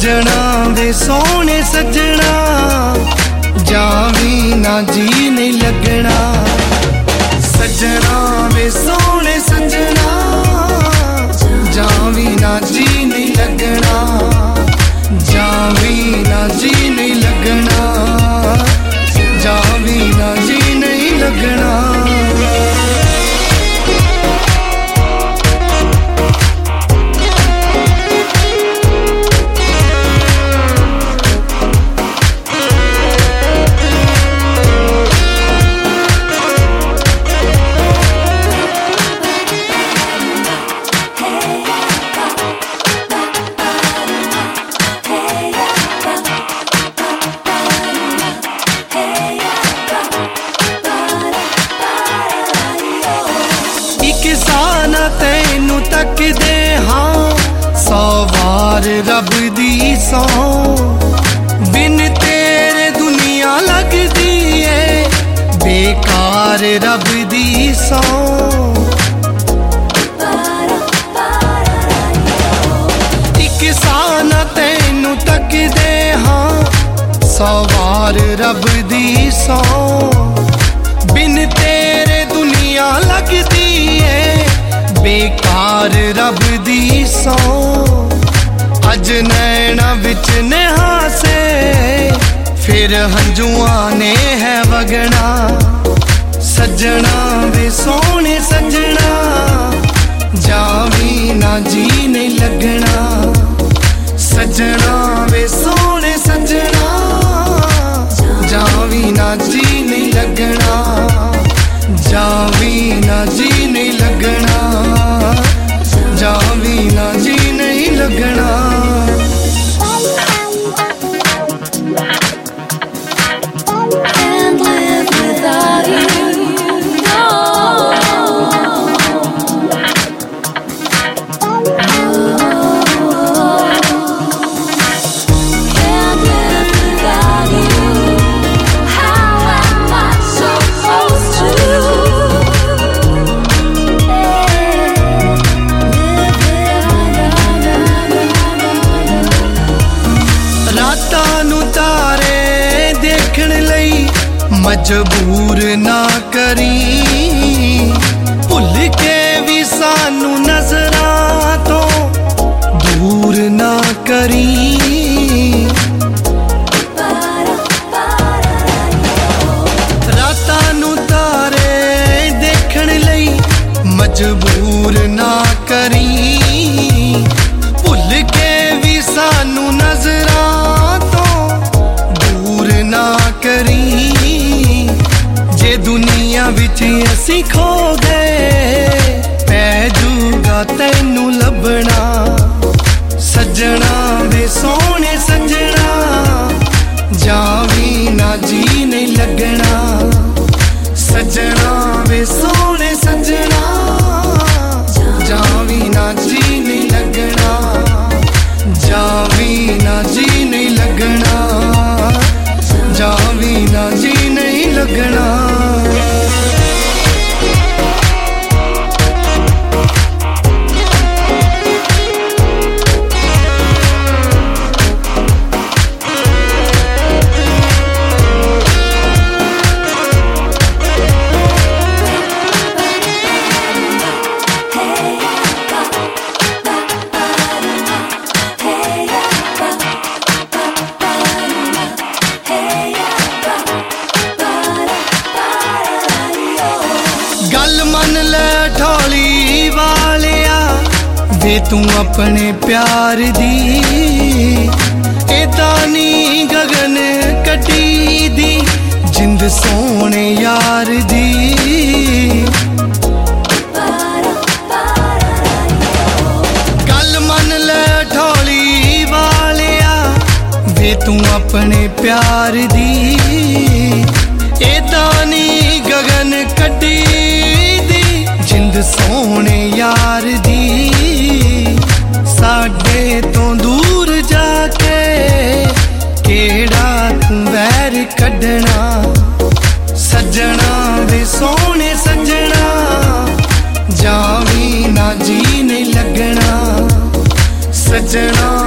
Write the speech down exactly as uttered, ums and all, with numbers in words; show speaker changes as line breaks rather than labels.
सजना वे सोने सजना जावी ना जी नहीं लगना सजना वे सोने सजना जावी ना जी नहीं लगना जावी ना जी नहीं लगना जावी ना जी नहीं लगना किसाना तैनू तकदे हाँ सौ वार रब दी सौ बिन तेरे दुनिया लगदी है बेकार रब दी सौ किसाना तैनू तकदे हाँ सौ वार रब दी सौ बिन तेरे दुनिया लगदी बेकार रब दी सौ अज नैना विच निहासे फिर हंजुआ ने है वगना सजना वे सोने सजना जावी ना जी नहीं लगना सजना वे सोने सजना जावी ना जी नहीं लगना जावी ना जी नहीं लगना जावी ना जी नहीं लगना
Can't live without you, no. Can't live without you. How am I supposed to?
मजबूर ना करी भुल के भी सानू नजरां तो दूर ना करी रातां नू तारे देखण लई मजबूर ना करी भुल के भी सानू नजरां तो दूर ना करी दुनिया विच असी खो गए पै जूगा तैनू लभना सजना वे सोने सजना जावी ना जी नहीं लगना सजना वे सोने सजना जावी ना जी नहीं लगना जावी ना जी नहीं लगना जावी ना जी नहीं लगना गल मन ले ढोली वालिया वे तू अपने प्यार दी एदा नी गगन कटी दी जिंद सोने यार दी गल मन ले ढोली वालिया वे तू अपने प्यार दी एदा नी गगन कटी जिंद सोने यार दी साडे तो दूर जाके केड़ा तू वैर कढ़ना सजना वे सोने सजना जावी ना जी नहीं लगना सजना